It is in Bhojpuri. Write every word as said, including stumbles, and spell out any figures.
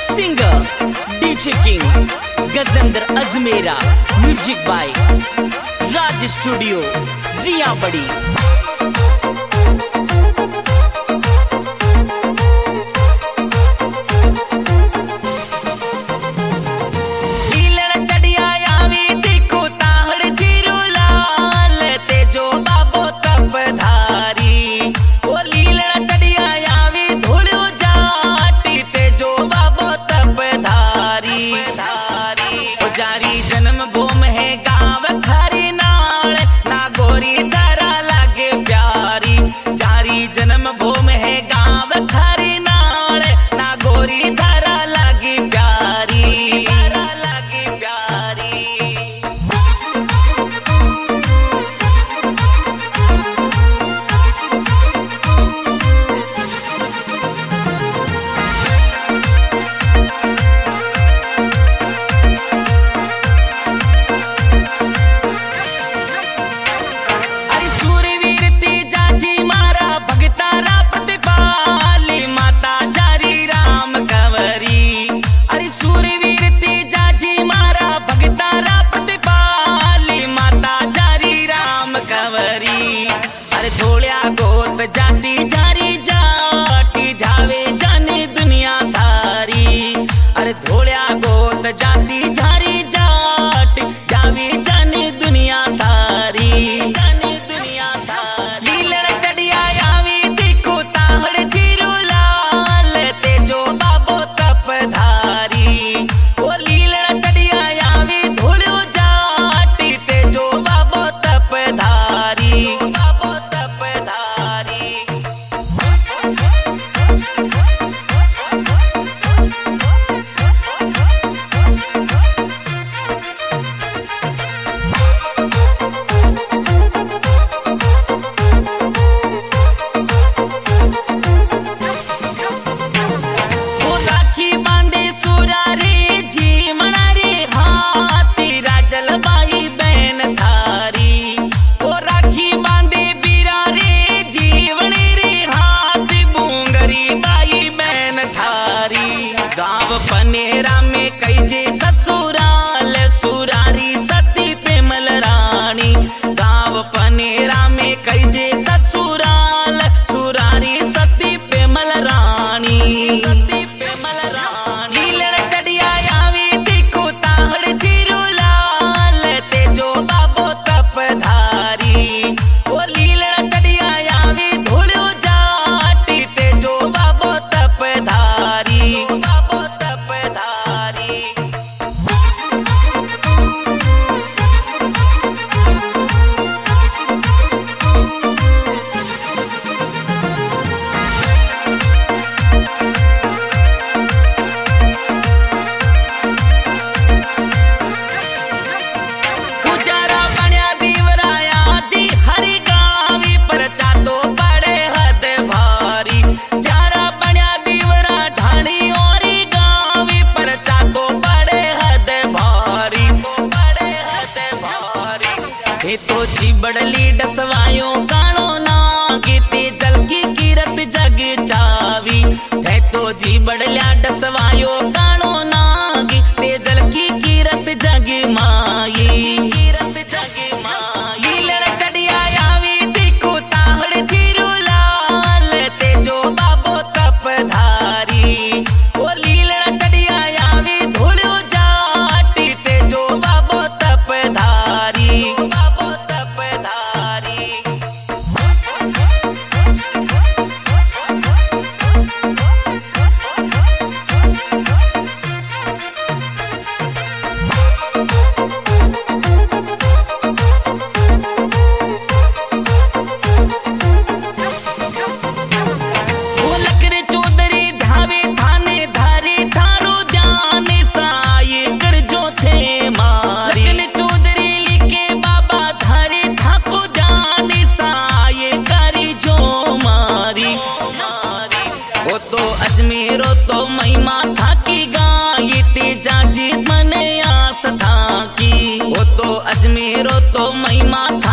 Singer DJ king Gajendra Ajmera, music by Raj studio रिया बड़ी। जारी जन्म भूम है गाँव खरी नाल, नागोरी धरा लागे प्यारी। जारी जन्म भूम है गाँव खरी नाल, नागोरी धरा लागे प्यारी, धरा लागे प्यारी। जाती जारी जाटी जावे जाने दुनिया सारी। अरे धोलिया गोत जाती जारी जाटी जावे जाने दुनिया सारी, जाने दुनिया सारी। लीलड़ चढ़िया आवी देखो ताहड़ जीरो लाल, तेजो बाबो तप धारी। ओ लीलड़ चढ़िया आवी धोलियो जाटी, तेजो बाबो तप धारी, बाबो तप धारी। गाँव पनेरा में कैजे ससुराल, सुरारी सती पेमल रानी। गाँव पनेरा में कैजे ससुराल, सुरारी सती पेमल रानी, सती पेमल रानी। लीलड़ चढ़िया आवी देखो ताहड़ जीरो लाल, तेजो बाबो तप धारी। ओ लीलड़ चढ़िया आवी धोलियो जाटी, तेजो बाबो तप धारी, बाबो तप धारी। पुजारा बन्या दीवराया जी हरि गावी, पर चातो बड़े हद भारी। जारा बन्या दीवरा ढाणी औरी गावी, पर चातो बड़े हद भारी, बड़े हद भारी। हे तो जी बड़ली डसवायो कानो नागीते जल की कीरत जग चावी। है तो जी बड़ल्या डसवायो कानो नागीते जल की कीरत जग माई, कीरत जग माई। लीलड़ चढ़िया आवी देखो ताहड़ जीरो लाल, तेजो बाबो तप धारी। ओ लीलड़ चढ़िया आवी धोलियो जाटी, तेजो बाबो तप धारी, बाबो तप धारी। अजमेरो तो महिमा था।